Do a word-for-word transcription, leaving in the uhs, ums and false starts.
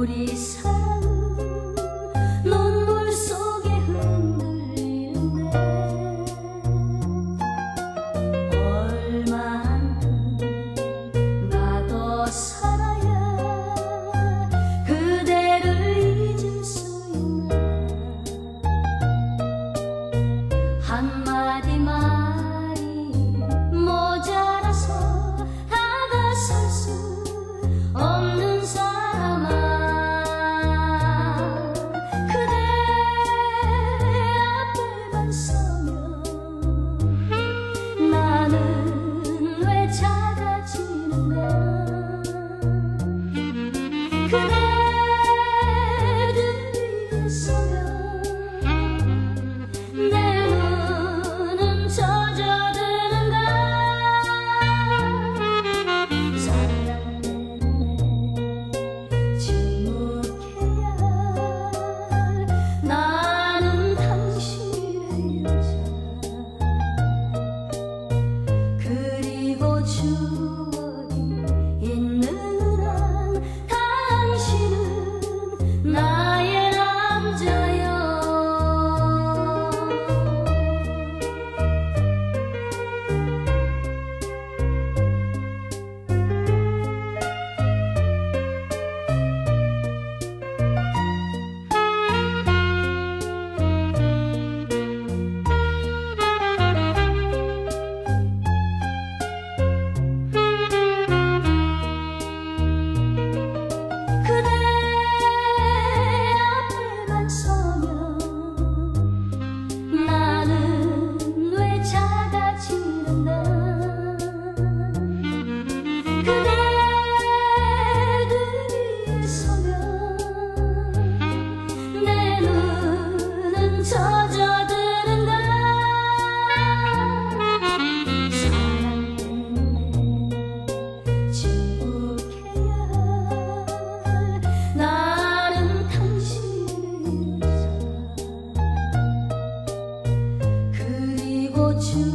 우리 사랑은 눈물 속에 흔들리는데 얼마만큼 나도 살아야 그대를 잊을 수 있나. 한마디 말이 모자라서 다가설 수 없는 사람아, 그대 앞에만 서면 나는 왜 작아지는가. 그대 등 위에 서면 내 눈은 젖어드는가. 사랑 때문에 침묵해야 할 나는 당신의 여자. 그리고 추억이 있는 한 당신은 나의 남자여. 그대 앞에만 서면 나는 왜 작아지는가. 그대 등 위에 서면 내 눈은 젖어드는가. 사랑 때문에 침묵해야 할 나는 당신의 여자. 그리고 주